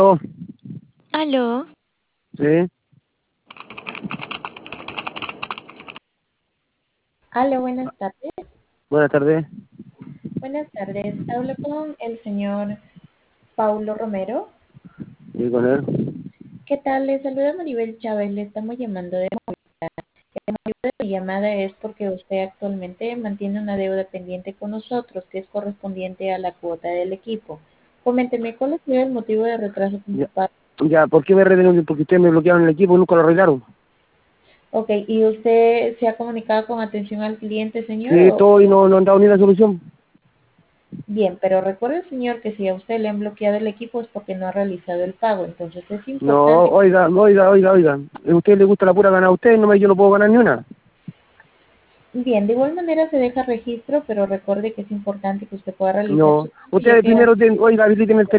Oh, Aló, sí, Aló, buenas tardes. buenas tardes. Buenas tardes. Hablo con el señor Paulo Romero. Sí, con él. ¿Qué tal? Le saluda Maribel Chávez. Le estamos llamando de mi llamada es porque usted actualmente mantiene una deuda pendiente con nosotros que es correspondiente a la cuota del equipo. Coménteme, ¿cuál ha sido el motivo de retraso con su Ya, pago? ya, ¿por qué me retenieron? Porque ustedes me bloquearon el equipo y nunca lo arreglaron. Ok, ¿y usted se ha comunicado con atención al cliente, señor? Sí, todo y no han dado ni una solución. Bien, pero recuerde, señor, que si a usted le han bloqueado el equipo es porque no ha realizado el pago. Entonces es No, importante. oiga. A usted le gusta la pura ganar a usted, no me, yo no puedo ganar ni una. Bien, de igual manera se deja registro, pero recuerde que es importante que usted pueda realizar su No, pago, ya ustedes que primero, oiga, visiten el